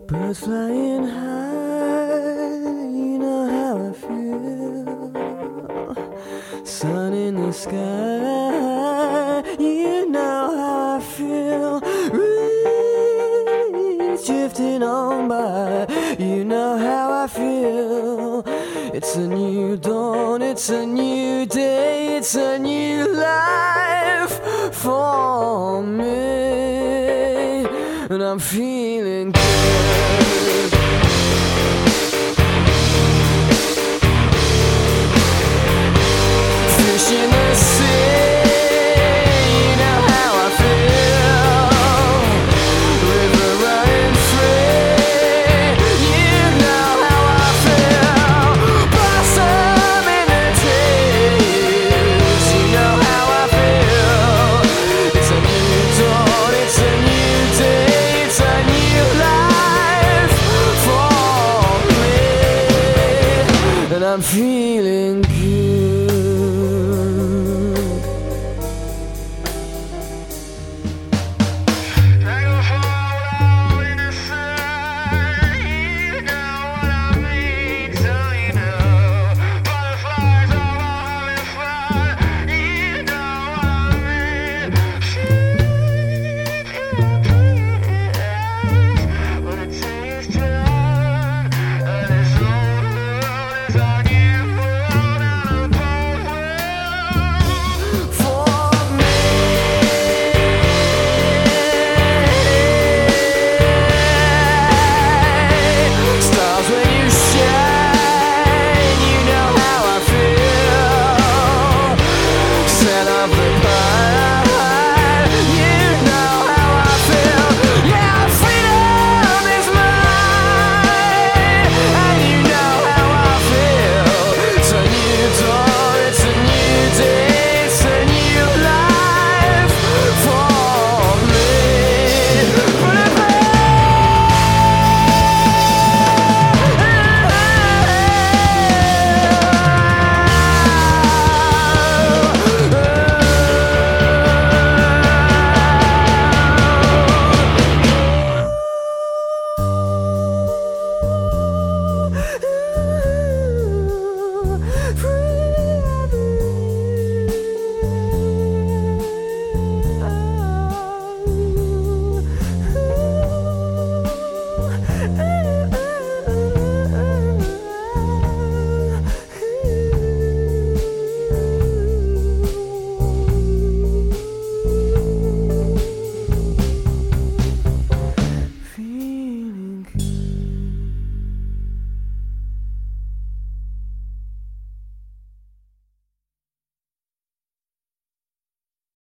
Birds flying high, you know how I feel. Sun in the sky, you know how I feel. Breeze drifting on by, you know how I feel. It's a new dawn, it's a new day, it's a new life for me, and I'm feeling good. Fish in the sea, you know how I feel. River running free, you know how I feel. Blossom in the trees, you know how I feel. It's a new dawn, it's a new day, it's a new life for me, and I'm feeling good.